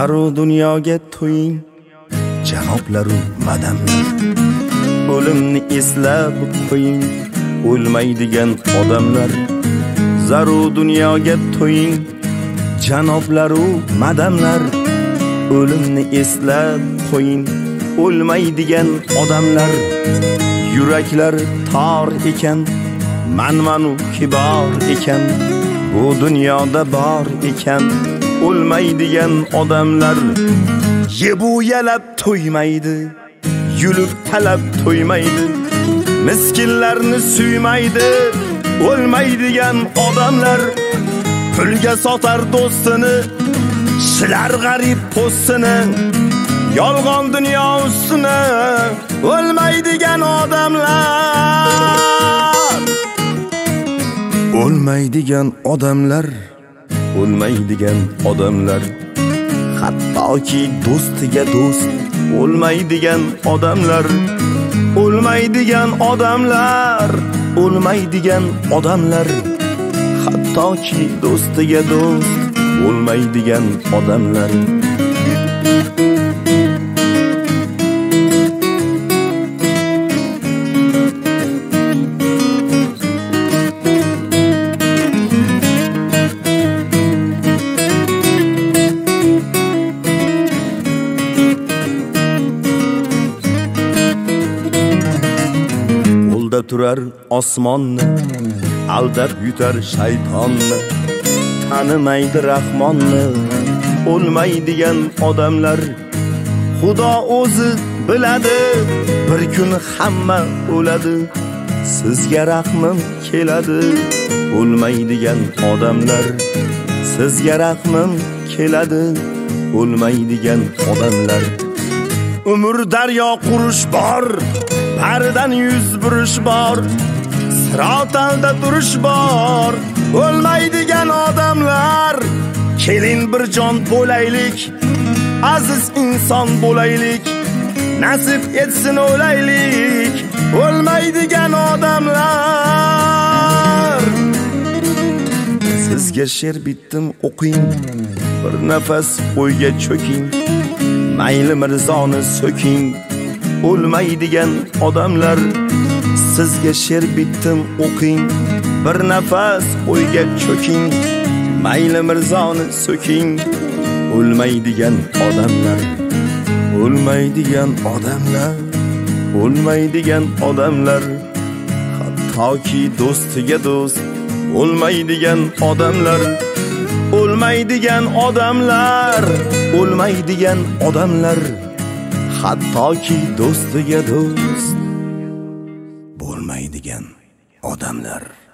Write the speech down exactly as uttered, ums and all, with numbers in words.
zaru dunyoga to'ying janoblaru madamlar. O'limni eslab qo'ying o'lmaydigan odamlar. Zaru dunyoga to'ying janoblaru madamlar. O'limni eslab qo'ying o'lmaydigan odamlar. Yuraklar tor ekan, manmanu kibor ekan, bu dunyoda bor ekan o'lmaydigan odamlar. Yebu yalab to'ymaydi, yulib talab to'ymaydi, miskinlarni suymaydi o'lmaydigan odamlar. Pulga sotar do'stini, shilar g'arib po'stini, yolg'on dunyo ustini o'lmaydigan odamlar. O'lmaydigan odamlar, o'lmaydigan odamlar. Hattoki do'stiga do'st o'lmaydigan odamlar. O'lmaydigan odamlar, o'lmaydigan odamlar. Hattoki do'stiga do'st o'lmaydigan odamlar. Turar osmonni, aldab yutar shaytonni, tanimaydi rahmonni o'lmaydigan odamlar. Xudo o'zi biladi, bir kun hamma o'ladi, sizga rahmim keladi o'lmaydigan odamlar. Sizga rahmim keladi o'lmaydigan odamlar. Umr daryo qurish bor, Paridan yuz burish bor, sirotalda turish bor o'lmaydigan odamlar. Keling bir jon bo'laylik, aziz inson bo'laylik, nasib etsin o'laylik o'lmaydigan odamlar. Sizga she'r bitdim o'qing, bir nafas qo'yga cho'king, mayli mirzoni so'king o'lmaydigan odamlar. Sizga she'r bitdim o'qing, bir nafas qo'yga cho'king, mayli mirzoni so'king o'lmaydigan odamlar. O'lmaydigan odamlar, o'lmaydigan odamlar. Hattoki do'stiga do'st o'lmaydigan odamlar. O'lmaydigan odamlar, o'lmaydigan odamlar. Hattoki do'stiga do'st bo'lmaydigan odamlar.